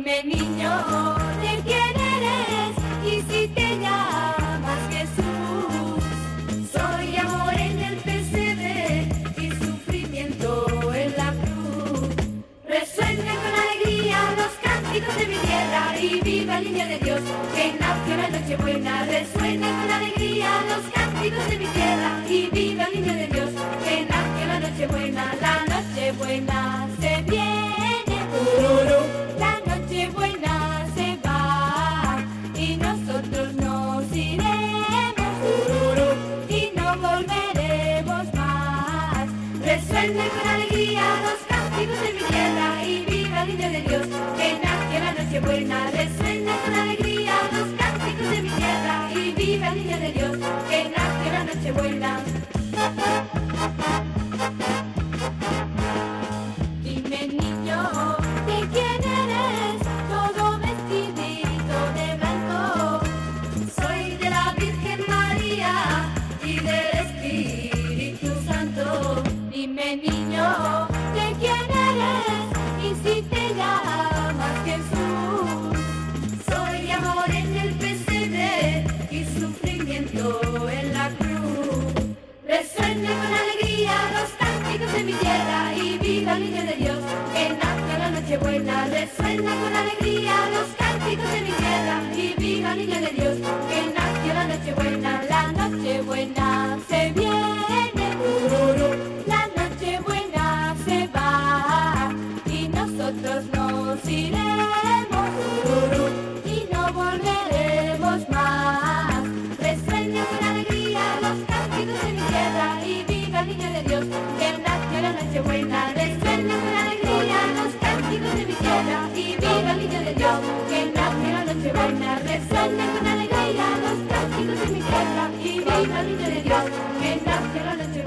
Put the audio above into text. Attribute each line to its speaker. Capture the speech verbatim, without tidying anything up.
Speaker 1: Dime niño, ¿de quién eres? Y si te llamas Jesús. Soy amor en el pesebre y sufrimiento en la cruz. Resuenen con alegría los cánticos de mi tierra y viva el niño de Dios que nació la noche buena. Resuenen con alegría los cánticos de mi tierra y viva el niño de Dios que nació la noche buena. La noche buena se viene, ururú. La noche buena se va y nosotros nos iremos, ururú, y no volveremos más. Resuenen con alegría los cánticos de mi tierra y viva el niño de Dios que nació la noche buena. Resuenen con alegría los cánticos de mi tierra y viva el niño de Dios que nació la noche buena. Dime niño, ¿de quién eres? Todo vestidito de blanco. Soy de la Virgen María y del Espíritu Santo. Dime niño, ¿de quién eres? Y si te llamas Jesús. Soy amor en el pesebre y sufrimiento en la cruz. Resuenen con alegría los cánticos de mi tierra y viva el niño de Dios que nació la noche buena. Resuena con alegría los cánticos de mi tierra y viva el niño de Dios que nació la noche buena. La noche buena se viene, ururú. La noche buena se va y nosotros nos iremos, ururú, y no volveremos más. Resuena con alegría los cánticos de mi tierra y viva el niño de Dios que nació la noche buena. Resuena con alegría los cánticos de mi tierra y viva el niño de Dios que nació la noche buena. Resuena con alegría los cánticos de mi tierra y viva el niño de Dios que nació la noche buena.